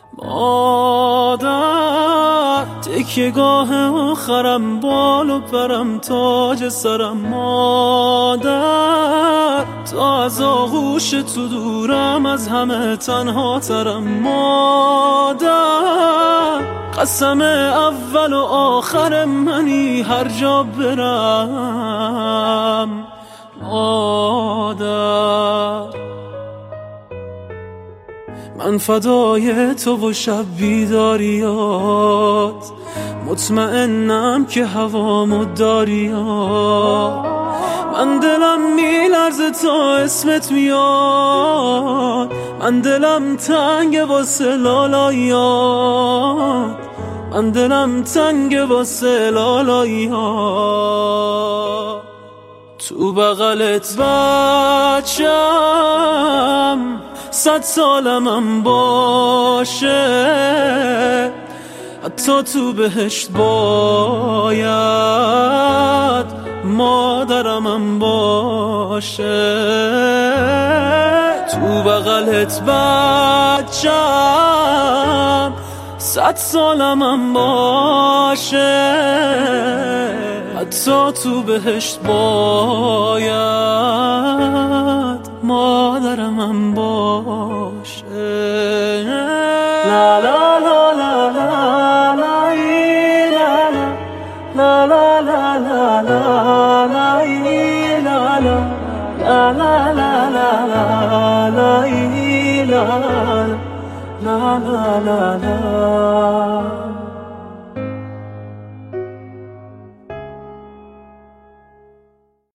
مادر تکیهگاه آخرم، بال و پرم، تاج سرم. مادر تا از آغوش تو دورم، از همه تنها ترم. مادر قسم اول و آخر منی هر جا برم. مادر من فدای تو و شب بیداریات، مطمئنم که هوامو داریات. من دلم میلرزه تا اسمت میاد، من دلم تنگ واسه لالاییات، من دلم تنگ واسه لالاییات. تو بغلت بچم 100 سالمم باشه، حتی تو بهشت باید مادرمم باشه. تو بغلت بچم 100 سالمم باشه، حتی تو بهشت باید مادرمم باشه. لا لا لا لا لا لا لا لا لا لا لا لا لا لا لا لا لا.